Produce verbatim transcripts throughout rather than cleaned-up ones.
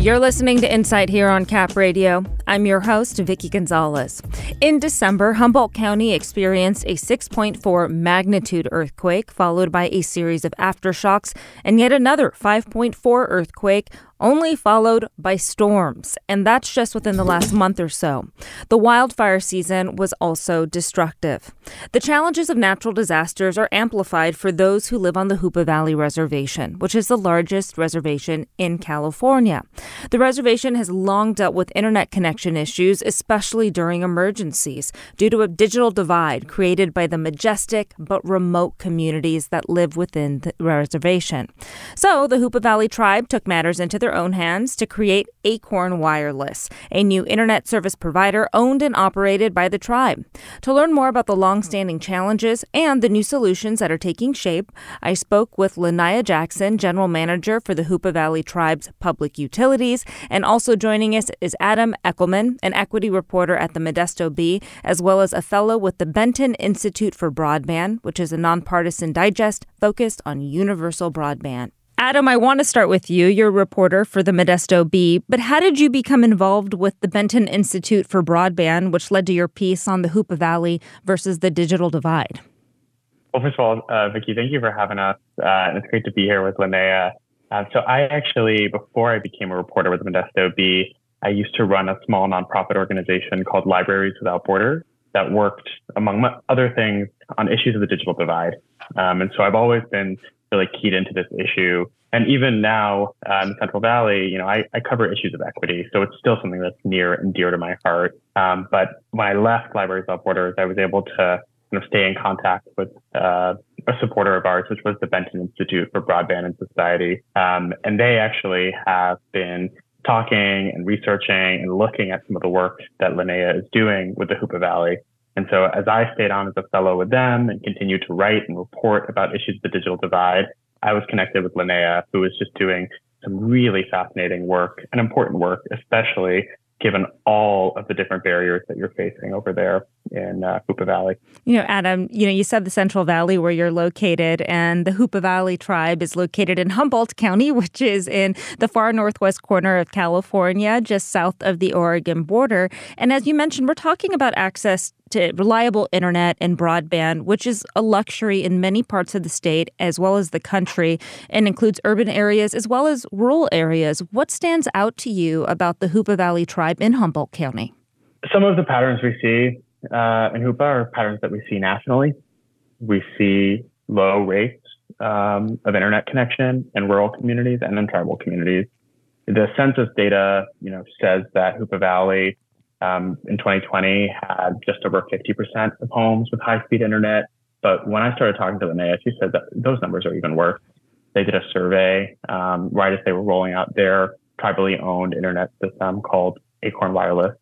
You're listening to Insight here on Cap Radio. I'm your host, Vicky Gonzalez. In December, Humboldt County experienced a six point four magnitude earthquake, followed by a series of aftershocks, and yet another five point four earthquake, only followed by storms. And that's just within the last month or so. The wildfire season was also destructive. The challenges of natural disasters are amplified for those who live on the Hoopa Valley Reservation, which is the largest reservation in California. The reservation has long dealt with internet connection issues, especially during emergencies, due to a digital divide created by the majestic but remote communities that live within the reservation. So the Hoopa Valley tribe took matters into their own hands to create Acorn Wireless, a new internet service provider owned and operated by the tribe. To learn more about the long-standing challenges and the new solutions that are taking shape, I spoke with Linnea Jackson, General Manager for the Hoopa Valley Tribe's Public Utilities, and also joining us is Adam Eckelman, an equity reporter at the Modesto Bee, as well as a fellow with the Benton Institute for Broadband, which is a nonpartisan digest focused on universal broadband. Adam, I want to start with you. You're a reporter for the Modesto Bee, but how did you become involved with the Benton Institute for Broadband, which led to your piece on the Hoopa Valley versus the digital divide? Well, first of all, uh, Vicky, thank you for having us. Uh, and it's great to be here with Linnea. Uh, so I actually, before I became a reporter with the Modesto Bee, I used to run a small nonprofit organization called Libraries Without Borders that worked, among other things, on issues of the digital divide. Um, and so I've always been really keyed into this issue. And even now uh, in the Central Valley, you know, I, I cover issues of equity. So it's still something that's near and dear to my heart. Um, but when I left Libraries Without Borders, I was able to kind of stay in contact with uh, a supporter of ours, which was the Benton Institute for Broadband and Society. Um, and they actually have been talking and researching and looking at some of the work that Linnea is doing with the Hoopa Valley. And so as I stayed on as a fellow with them and continued to write and report about issues of the digital divide, I was connected with Linnea, who was just doing some really fascinating work and important work, especially given all of the different barriers that you're facing over there in uh, Hoopa Valley. You know, Adam, you know, you said the Central Valley where you're located, and the Hoopa Valley tribe is located in Humboldt County, which is in the far northwest corner of California, just south of the Oregon border. And as you mentioned, we're talking about access to reliable internet and broadband, which is a luxury in many parts of the state as well as the country, and includes urban areas as well as rural areas. What stands out to you about the Hoopa Valley tribe in Humboldt County? Some of the patterns we see uh, in Hoopa are patterns that we see nationally. We see low rates um, of internet connection in rural communities and in tribal communities. The census data, you know, says that Hoopa Valley Um, in twenty twenty had just over fifty percent of homes with high-speed internet. But when I started talking to Linnea, she said that those numbers are even worse. They did a survey um, right as they were rolling out their tribally owned internet system called Acorn Wireless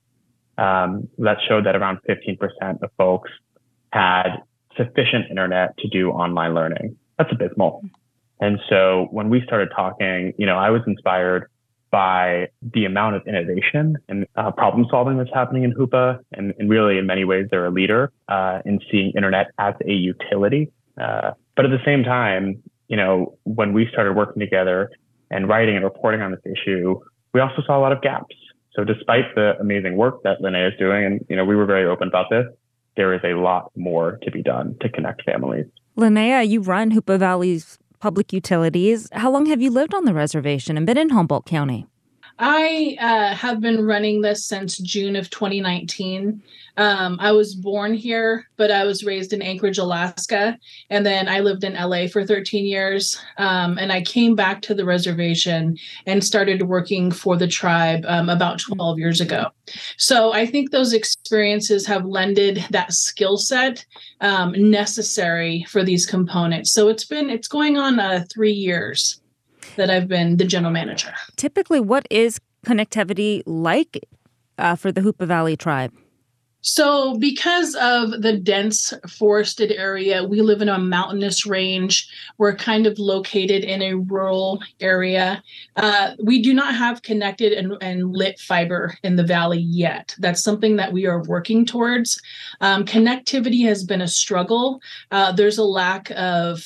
um, that showed that around fifteen percent of folks had sufficient internet to do online learning. That's abysmal. And so when we started talking, you know, I was inspired by the amount of innovation and uh, problem solving that's happening in Hoopa. And, and really, in many ways, they're a leader uh, in seeing internet as a utility. Uh, but at the same time, you know, when we started working together and writing and reporting on this issue, we also saw a lot of gaps. So despite the amazing work that Linnea is doing, and, you know, we were very open about this, there is a lot more to be done to connect families. Linnea, you run Hoopa Valley's Public Utilities. How long have you lived on the reservation and been in Humboldt County? I uh, have been running this since June of twenty nineteen. Um, I was born here, but I was raised in Anchorage, Alaska. And then I lived in L A for thirteen years. Um, and I came back to the reservation and started working for the tribe um, about twelve years ago. So I think those experiences have lended that skill set um, necessary for these components. So it's been, it's going on uh, three years that I've been the general manager. Typically, what is connectivity like uh, for the Hoopa Valley tribe? So because of the dense forested area, we live in a mountainous range. We're kind of located in a rural area. Uh, we do not have connected and, and lit fiber in the valley yet. That's something that we are working towards. Um, connectivity has been a struggle. Uh, there's a lack of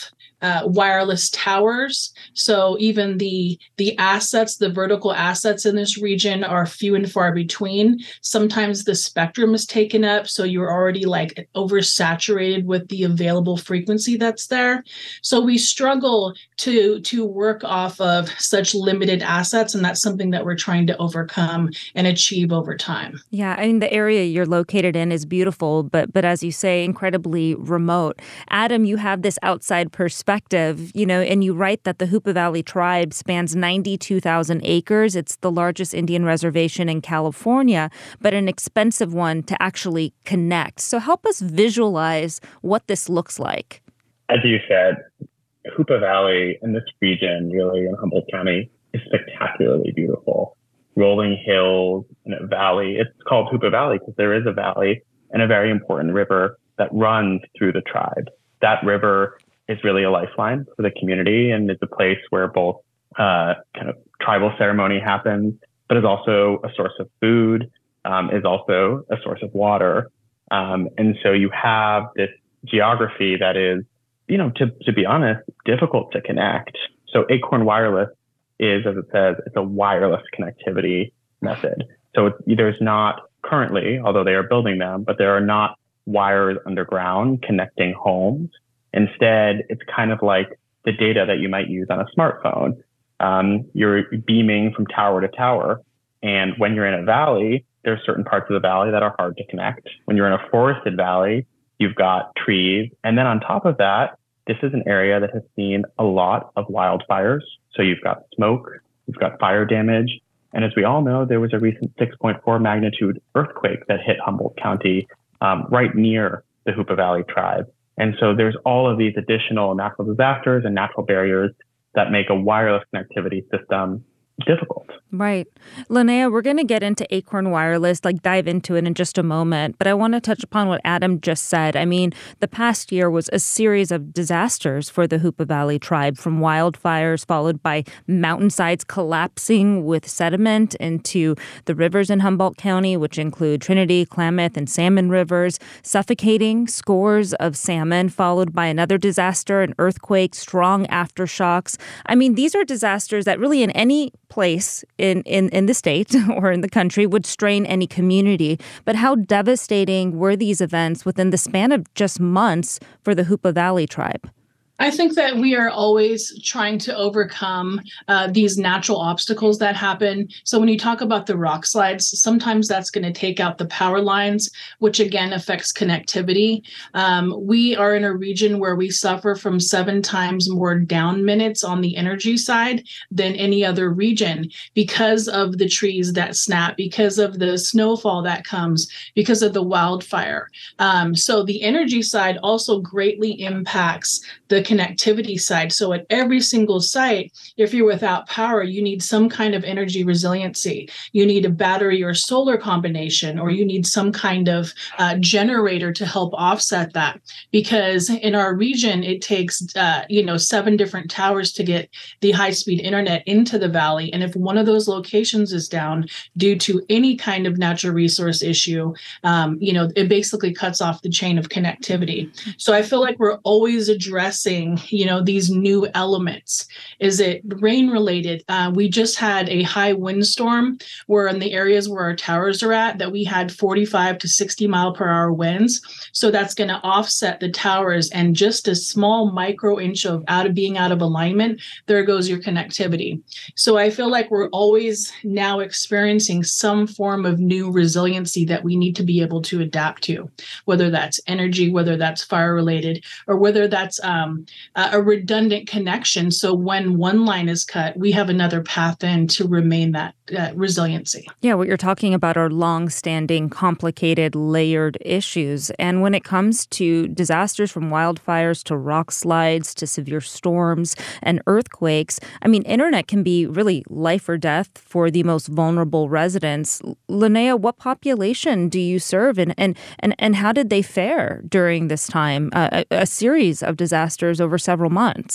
uh, wireless towers. So even the the assets, the vertical assets in this region are few and far between. Sometimes the spectrum is taken up, so you're already like oversaturated with the available frequency that's there. So we struggle to to work off of such limited assets, and that's something that we're trying to overcome and achieve over time. Yeah, I mean, the area you're located in is beautiful, but but as you say, incredibly remote. Adam, you have this outside perspective, you know, and you write that the Hoopa Valley tribe spans ninety-two thousand acres. It's the largest Indian reservation in California, but an expensive one to actually connect. So help us visualize what this looks like. As you said, Hoopa Valley in this region, really in Humboldt County, is spectacularly beautiful. Rolling hills and a valley. It's called Hoopa Valley because there is a valley and a very important river that runs through the tribe. That river is really a lifeline for the community and is a place where both uh, kind of tribal ceremony happens, but is also a source of food, um, is also a source of water. Um, and so you have this geography that is, you know, to, to be honest, difficult to connect. So Acorn Wireless is, as it says, it's a wireless connectivity method. So it's, there's not currently, although they are building them, but there are not wires underground connecting homes. Instead, it's kind of like the data that you might use on a smartphone. Um, you're beaming from tower to tower. And when you're in a valley, there's certain parts of the valley that are hard to connect. When you're in a forested valley, you've got trees. And then on top of that, this is an area that has seen a lot of wildfires. So you've got smoke, you've got fire damage. And as we all know, there was a recent six point four magnitude earthquake that hit Humboldt County um, right near the Hoopa Valley tribe. And so there's all of these additional natural disasters and natural barriers that make a wireless connectivity system difficult. Right. Linnea, we're going to get into Acorn Wireless, like dive into it in just a moment. But I want to touch upon what Adam just said. I mean, the past year was a series of disasters for the Hoopa Valley tribe, from wildfires followed by mountainsides collapsing with sediment into the rivers in Humboldt County, which include Trinity, Klamath, and Salmon rivers, suffocating scores of salmon, followed by another disaster, an earthquake, strong aftershocks. I mean, these are disasters that really in any place in, in, in the state or in the country would strain any community. But how devastating were these events within the span of just months for the Hoopa Valley tribe? I think that we are always trying to overcome uh, these natural obstacles that happen. So when you talk about the rock slides, sometimes that's going to take out the power lines, which again affects connectivity. Um, we are in a region where we suffer from seven times more down minutes on the energy side than any other region because of the trees that snap, because of the snowfall that comes, because of the wildfire. Um, so the energy side also greatly impacts the connectivity side. So at every single site, if you're without power, you need some kind of energy resiliency. You need a battery or solar combination, or you need some kind of uh, generator to help offset that. Because in our region, it takes, uh, you know, seven different towers to get the high-speed internet into the valley. And if one of those locations is down due to any kind of natural resource issue, um, you know, it basically cuts off the chain of connectivity. So I feel like we're always addressing you know, these new elements. Is it rain related? Uh, we just had a high windstorm where in the areas where our towers are at, that we had forty-five to sixty mile per hour winds. So that's going to offset the towers, and just a small micro inch of out of being out of alignment, there goes your connectivity. So I feel like we're always now experiencing some form of new resiliency that we need to be able to adapt to, whether that's energy, whether that's fire related, or whether that's um, Uh, a redundant connection. So when one line is cut, we have another path in to remain that uh, resiliency. Yeah, what you're talking about are long-standing, complicated, layered issues. And when it comes to disasters from wildfires to rock slides to severe storms and earthquakes, I mean, internet can be really life or death for the most vulnerable residents. Linnea, what population do you serve, and and and, and how did they fare during this time, uh, a, a series of disasters over several months?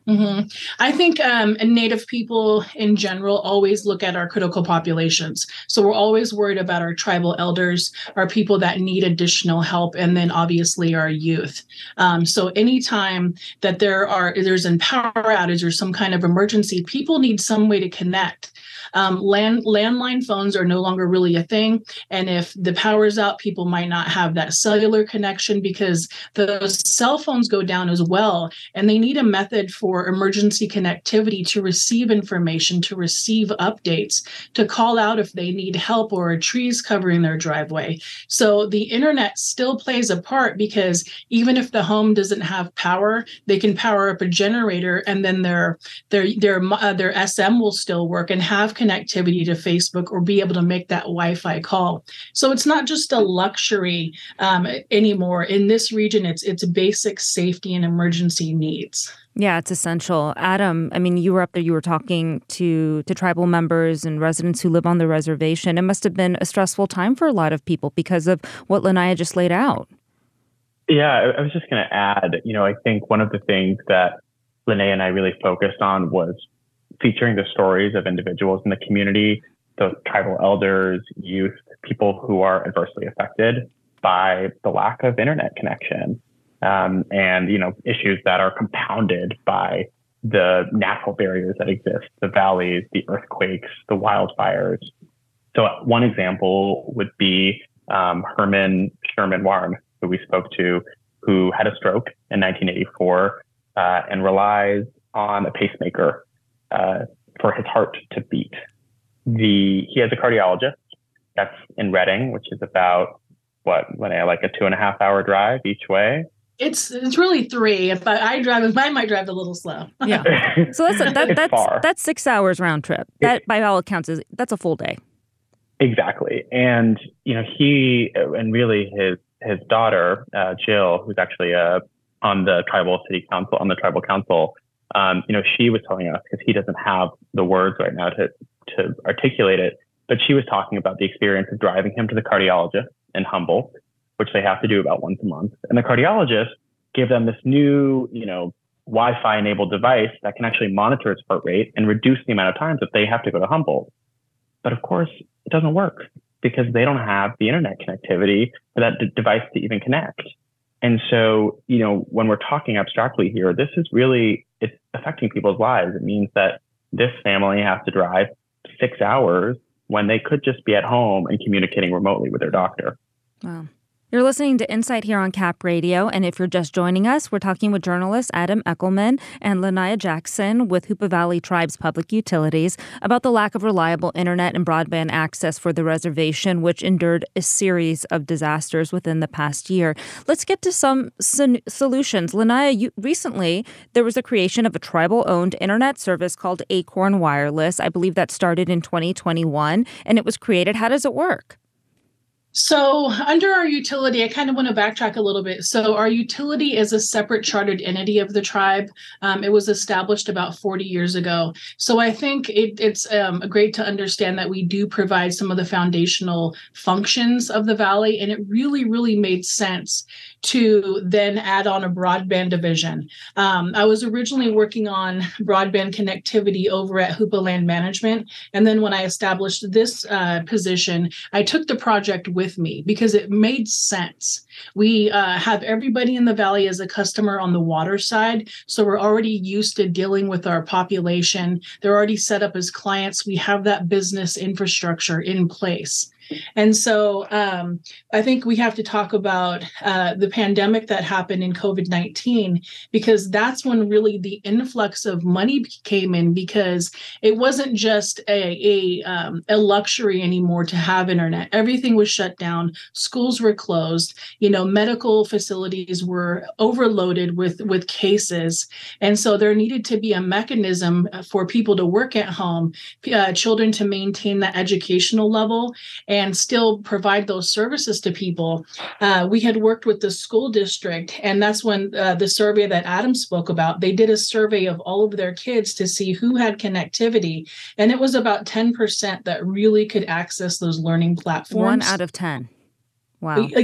Mm-hmm. I think um, Native people in general always look at our critical populations. So we're always worried about our tribal elders, our people that need additional help, and then obviously our youth. Um, so anytime that there are there's a power outage or some kind of emergency, people need some way to connect. Um, land landline phones are no longer really a thing. And if the power's out, people might not have that cellular connection because those cell phones go down as well. And they need a method for emergency connectivity to receive information, to receive updates, to call out if they need help or a tree's covering their driveway. So the internet still plays a part because even if the home doesn't have power, they can power up a generator and then their their their uh, their S M will still work and have connectivity to Facebook or be able to make that Wi-Fi call. So it's not just a luxury um, anymore. In this region, it's it's basic safety and emergency needs. Yeah, it's essential. Adam, I mean, you were up there, you were talking to, to tribal members and residents who live on the reservation. It must have been a stressful time for a lot of people because of what Lanaya just laid out. Yeah, I was just going to add, you know, I think one of the things that Linnea and I really focused on was featuring the stories of individuals in the community, those tribal elders, youth, people who are adversely affected by the lack of internet connection, um, and, you know, issues that are compounded by the natural barriers that exist, the valleys, the earthquakes, the wildfires. So one example would be um, Herman Sherman Warren, who we spoke to, who had a stroke in nineteen eighty-four uh, and relies on a pacemaker uh, for his heart to beat. The he has a cardiologist that's in Reading, which is about what, Linnea, like a two and a half hour drive each way. It's it's really three. If I, I drive, if I might drive a little slow. Yeah. So that's a, that, that's far. that's six hours round trip. That, by all accounts, is that's a full day. Exactly, and you know he and really his his daughter uh, Jill, who's actually uh, on the tribal city council, on the tribal council. Um, you know, she was telling us, because he doesn't have the words right now to to articulate it, but she was talking about the experience of driving him to the cardiologist in Humboldt, which they have to do about once a month. And the cardiologist gave them this new, you know, Wi-Fi enabled device that can actually monitor his heart rate and reduce the amount of times that they have to go to Humboldt. But of course, it doesn't work because they don't have the internet connectivity for that d- device to even connect. And so, you know, when we're talking abstractly here, this is really, it's affecting people's lives. It means that this family has to drive six hours when they could just be at home and communicating remotely with their doctor. Wow. You're listening to Insight here on Cap Radio, and if you're just joining us, we're talking with journalists Adam Eckelman and Lanaya Jackson with Hoopa Valley Tribes Public Utilities about the lack of reliable internet and broadband access for the reservation, which endured a series of disasters within the past year. Let's get to some son- solutions. Lanaya, you, recently there was a creation of a tribal-owned internet service called Acorn Wireless. I believe that started in twenty twenty-one, and it was created. How does it work? So under our utility, I kind of want to backtrack a little bit. So our utility is a separate chartered entity of the tribe. Um, it was established about forty years ago. So I think it, it's um, great to understand that we do provide some of the foundational functions of the valley. And it really, really made sense to then add on a broadband division. Um, I was originally working on broadband connectivity over at Hoopa Land Management. And then when I established this uh, position, I took the project with me because it made sense. We uh, have everybody in the valley as a customer on the water side. So we're already used to dealing with our population. They're already set up as clients. We have that business infrastructure in place. And so um, I think we have to talk about uh, the pandemic that happened in COVID nineteen, because that's when really the influx of money came in, because it wasn't just a, a, um, a luxury anymore to have internet. Everything was shut down. Schools were closed. You know, medical facilities were overloaded with, with cases. And so there needed to be a mechanism for people to work at home, uh, children to maintain that educational level, and and still provide those services to people. Uh, we had worked with the school district, and that's when uh, the survey that Adam spoke about, they did a survey of all of their kids to see who had connectivity. And it was about ten percent that really could access those learning platforms. One out of ten. Wow. Yeah.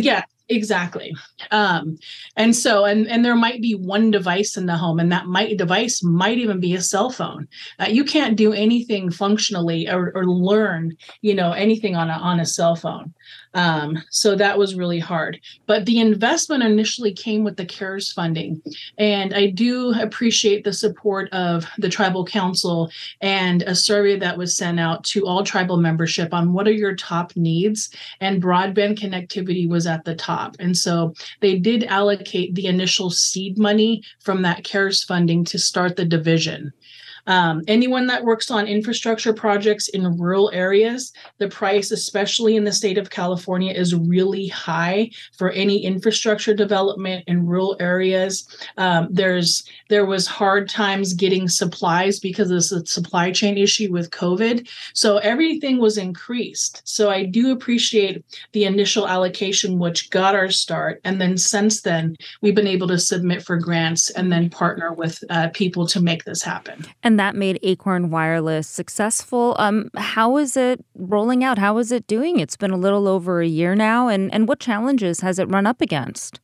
Exactly. Um, and so, and, and there might be one device in the home, and that might device might even be a cell phone. Uh, you can't do anything functionally or, or learn, you know, anything on a, on a cell phone. Um, so that was really hard. But the investment initially came with the CARES funding. And I do appreciate the support of the Tribal Council and a survey that was sent out to all tribal membership on what are your top needs. And broadband connectivity was at the top. And so they did allocate the initial seed money from that CARES funding to start the division. Um, anyone that works on infrastructure projects in rural areas, the price, especially in the state of California, is really high for any infrastructure development in rural areas. Um, there's there was hard times getting supplies because of the supply chain issue with COVID. So everything was increased. So I do appreciate the initial allocation, which got our start. And then since then, we've been able to submit for grants and then partner with uh, people to make this happen. And that made Acorn Wireless successful. Um, how is it rolling out? How is it doing? It's been a little over a year now. And, and what challenges has it run up against?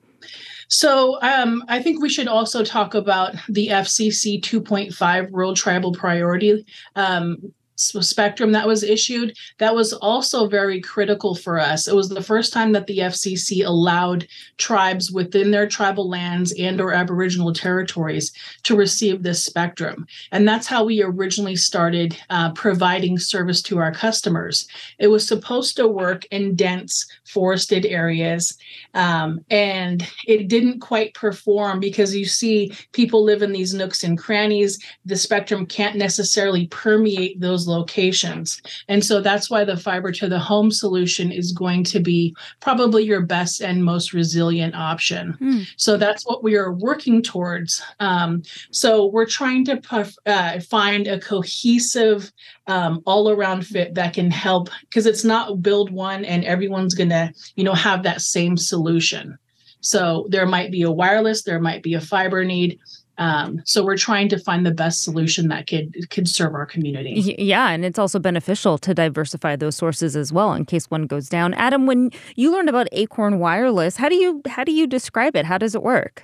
So um, I think we should also talk about the F C C two point five Rural Tribal Priority um, spectrum that was issued. That was also very critical for us. It was the first time that the F C C allowed tribes within their tribal lands and or Aboriginal territories to receive this spectrum. And that's how we originally started uh, providing service to our customers. It was supposed to work in dense forested areas, um, and it didn't quite perform because you see people live in these nooks and crannies. The spectrum can't necessarily permeate those locations. And so that's why the fiber to the home solution is going to be probably your best and most resilient option. Mm. So that's what we are working towards. Um, so we're trying to puff, uh, find a cohesive um, all-around fit that can help, because it's not build one and everyone's going to, you know, have that same solution. So there might be a wireless, there might be a fiber need. Um, so we're trying to find the best solution that could could serve our community. Yeah, and it's also beneficial to diversify those sources as well in case one goes down. Adam, when you learned about Acorn Wireless, how do you how do you describe it? How does it work?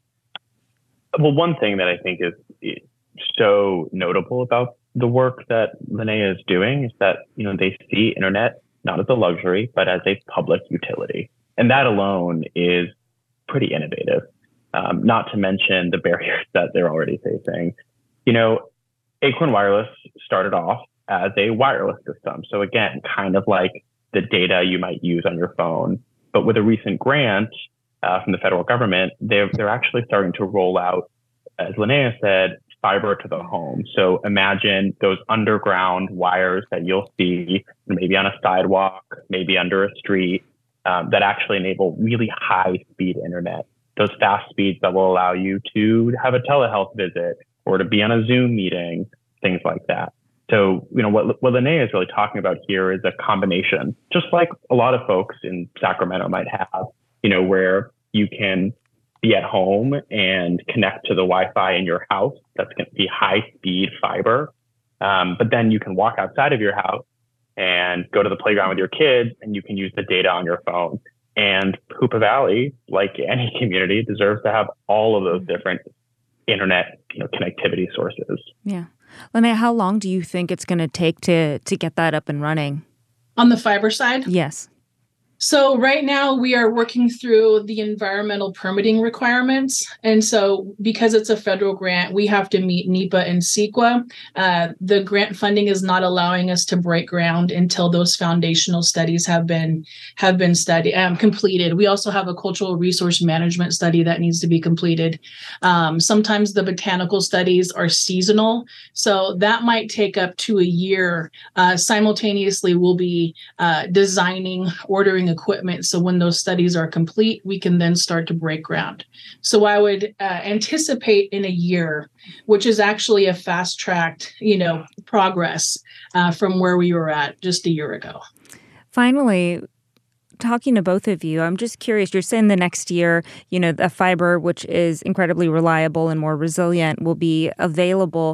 Well, one thing that I think is so notable about the work that Linnea is doing is that, you know, they see internet not as a luxury, but as a public utility. And that alone is pretty innovative. Um, not to mention the barriers that they're already facing. You know, Acorn Wireless started off as a wireless system. So again, kind of like the data you might use on your phone. But with a recent grant uh, from the federal government, they're, they're actually starting to roll out, as Linnea said, fiber to the home. So imagine those underground wires that you'll see maybe on a sidewalk, maybe under a street, um, that actually enable really high speed internet. Those fast speeds that will allow you to have a telehealth visit or to be on a Zoom meeting, things like that. So, you know, what, what Linnea is really talking about here is a combination, just like a lot of folks in Sacramento might have, you know, where you can be at home and connect to the Wi-Fi in your house. That's going to be high speed fiber. Um, but then you can walk outside of your house and go to the playground with your kids and you can use the data on your phone. And Hoopa Valley, like any community, deserves to have all of those different internet, you know, connectivity sources. Yeah. Linnea, how long do you think it's going to take to to get that up and running? On the fiber side? Yes. So right now we are working through the environmental permitting requirements. And so because it's a federal grant, we have to meet NEPA and CEQA. Uh, the grant funding is not allowing us to break ground until those foundational studies have been have been studied um, completed. We also have a cultural resource management study that needs to be completed. Um, sometimes the botanical studies are seasonal, so that might take up to a year. Uh, simultaneously, we'll be uh, designing, ordering equipment. So when those studies are complete, we can then start to break ground. So I would uh, anticipate in a year, which is actually a fast tracked, you know, progress uh, from where we were at just a year ago. Finally, talking to both of you, I'm just curious, you're saying the next year, you know, the fiber, which is incredibly reliable and more resilient, will be available.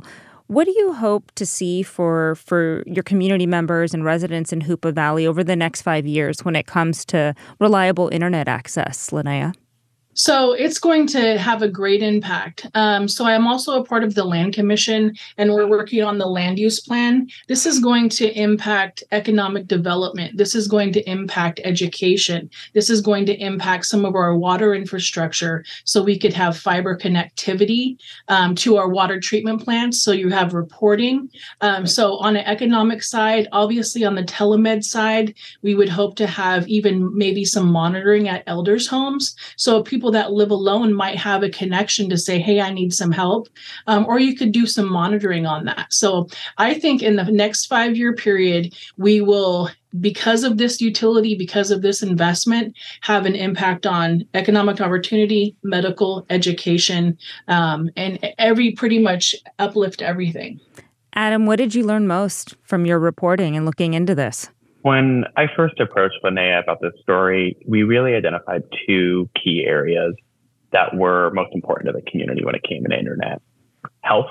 What do you hope to see for for your community members and residents in Hoopa Valley over the next five years when it comes to reliable internet access, Linnea? So it's going to have a great impact. Um, so I'm also a part of the Land Commission, and we're working on the land use plan. This is going to impact economic development. This is going to impact education. This is going to impact some of our water infrastructure so we could have fiber connectivity um, to our water treatment plants. So you have reporting. Um, so on an economic side, obviously on the telemed side, we would hope to have even maybe some monitoring at elders' homes. So people that live alone might have a connection to say, hey, I need some help. Um, or you could do some monitoring on that. So I think in the next five-year period, we will, because of this utility, because of this investment, have an impact on economic opportunity, medical, education, um, and every pretty much uplift everything. Adam, what did you learn most from your reporting and looking into this? When I first approached Linnea about this story, we really identified two key areas that were most important to the community when it came to internet: health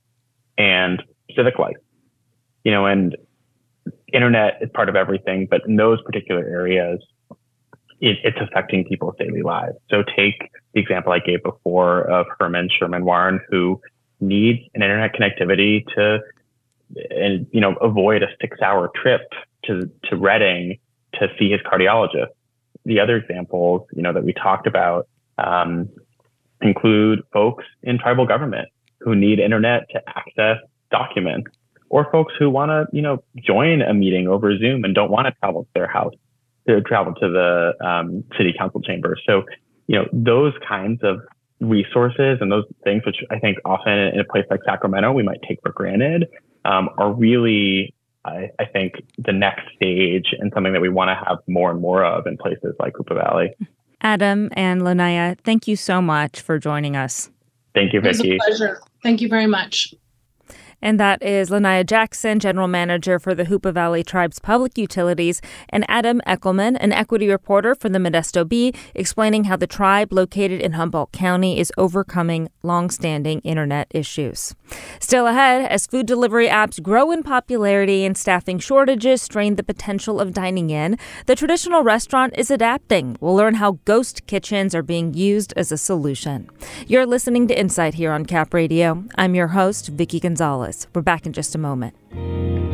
and civic life. You know, and internet is part of everything, but in those particular areas, it, it's affecting people's daily lives. So take the example I gave before of Herman Sherman Warren, who needs an internet connectivity to, and you know, avoid a six-hour trip to, to Reading to see his cardiologist. The other examples, you know, that we talked about um, include folks in tribal government who need internet to access documents, or folks who want to, you know, join a meeting over Zoom and don't want to travel to their house, to travel to the um, city council chambers. So, you know, those kinds of resources and those things, which I think often in a place like Sacramento we might take for granted, um, are really, I, I think, the next stage and something that we want to have more and more of in places like Hoopa Valley. Adam and Linnea, thank you so much for joining us. Thank you, Vicki. It was a pleasure. Thank you very much. And that is Linnea Jackson, General Manager for the Hoopa Valley Tribe's Public Utilities, and Adam Eckelman, an equity reporter for the Modesto Bee, explaining how the tribe located in Humboldt County is overcoming longstanding internet issues. Still ahead, as food delivery apps grow in popularity and staffing shortages strain the potential of dining in, the traditional restaurant is adapting. We'll learn how ghost kitchens are being used as a solution. You're listening to Insight here on Cap Radio. I'm your host, Vicki Gonzalez. We're back in just a moment.